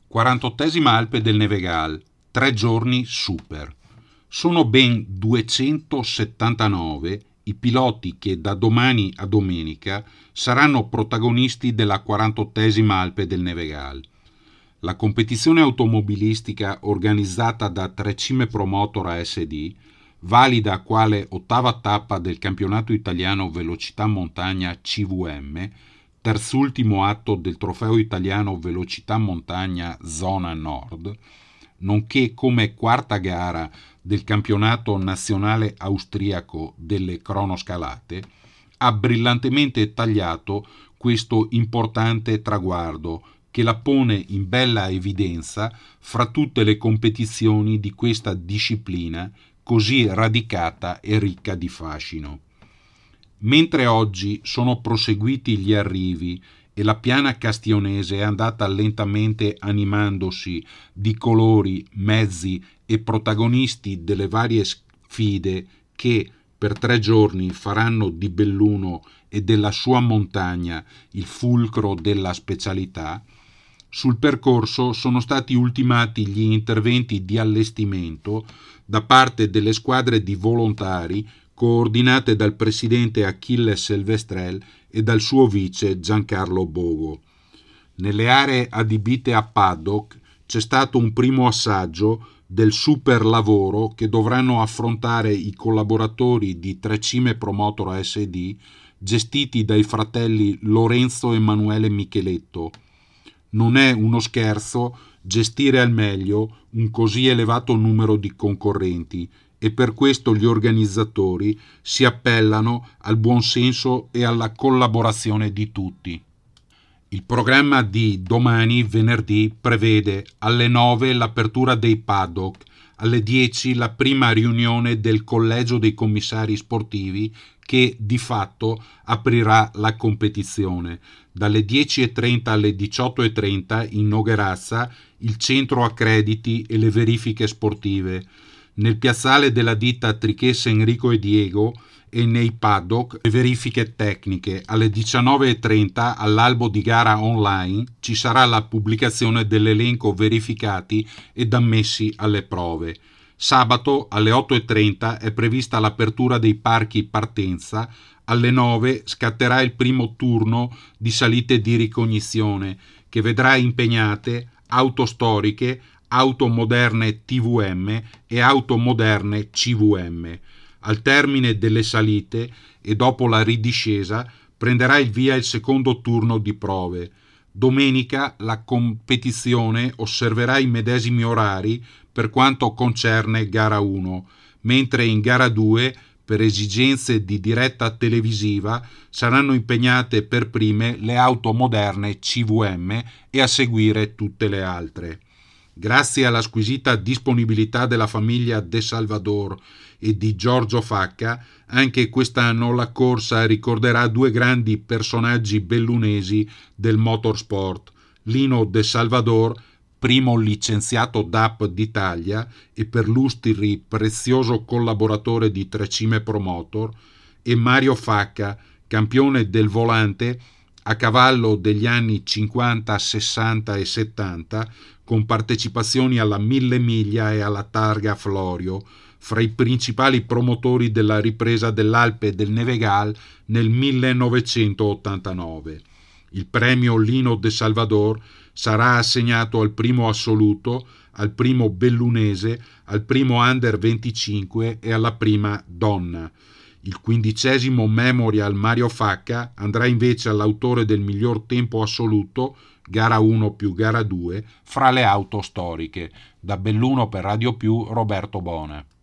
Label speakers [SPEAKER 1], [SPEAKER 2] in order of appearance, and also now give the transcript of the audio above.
[SPEAKER 1] 48esima Alpe del Nevegal, 3 giorni super. Sono ben 279 i piloti che da domani a domenica saranno protagonisti della 48esima Alpe del Nevegal. La competizione automobilistica organizzata da Trecime Promotor ASD, valida quale ottava tappa del campionato italiano velocità montagna CVM, terzultimo atto del trofeo italiano velocità montagna zona nord, nonché come quarta gara del campionato nazionale austriaco delle cronoscalate, ha brillantemente tagliato questo importante traguardo che la pone in bella evidenza fra tutte le competizioni di questa disciplina così radicata e ricca di fascino. Mentre oggi sono proseguiti gli arrivi e la piana castionese è andata lentamente animandosi di colori, mezzi e protagonisti delle varie sfide che per 3 giorni faranno di Belluno e della sua montagna il fulcro della specialità, sul percorso sono stati ultimati gli interventi di allestimento da parte delle squadre di volontari coordinate dal presidente Achille Silvestrel e dal suo vice Giancarlo Bogo. Nelle aree adibite a paddock c'è stato un primo assaggio del super lavoro che dovranno affrontare i collaboratori di Trecime Promotor ASD gestiti dai fratelli Lorenzo e Emanuele Micheletto. Non è uno scherzo gestire al meglio un così elevato numero di concorrenti e per questo gli organizzatori si appellano al buon senso e alla collaborazione di tutti. Il programma di domani, venerdì, prevede alle 9 l'apertura dei paddock, alle 10 la prima riunione del collegio dei commissari sportivi che di fatto aprirà la competizione. Dalle 10:30 alle 18:30 inaugurazza il centro accrediti e le verifiche sportive. Nel piazzale della ditta Trichesse Enrico e Diego e nei paddock le verifiche tecniche. Alle 19:30 all'albo di gara online ci sarà la pubblicazione dell'elenco verificati ed ammessi alle prove. Sabato alle 8:30 è prevista l'apertura dei parchi partenza. Alle 9 scatterà il primo turno di salite di ricognizione che vedrà impegnate auto storiche, auto moderne TVM e auto moderne CVM. Al termine delle salite e dopo la ridiscesa prenderà il via il secondo turno di prove. Domenica la competizione osserverà i medesimi orari per quanto concerne gara 1, mentre in gara 2, per esigenze di diretta televisiva, saranno impegnate per prime le auto moderne CVM e a seguire tutte le altre. Grazie alla squisita disponibilità della famiglia De Salvador e di Giorgio Facca, anche quest'anno la corsa ricorderà 2 grandi personaggi bellunesi del motorsport, Lino De Salvador, primo licenziato DAP d'Italia e per lustri prezioso collaboratore di Trecime Promotor, e Mario Facca, campione del volante a cavallo degli anni 50, 60 e 70, con partecipazioni alla 1000 miglia e alla Targa Florio, fra i principali promotori della ripresa dell'Alpe del Nevegal nel 1989. Il premio Lino De Salvador sarà assegnato al primo assoluto, al primo bellunese, al primo under 25 e alla prima donna. Il 15° Memorial Mario Facca andrà invece all'autore del miglior tempo assoluto, gara 1 più gara 2, fra le auto storiche. Da Belluno per Radio Più, Roberto Bona.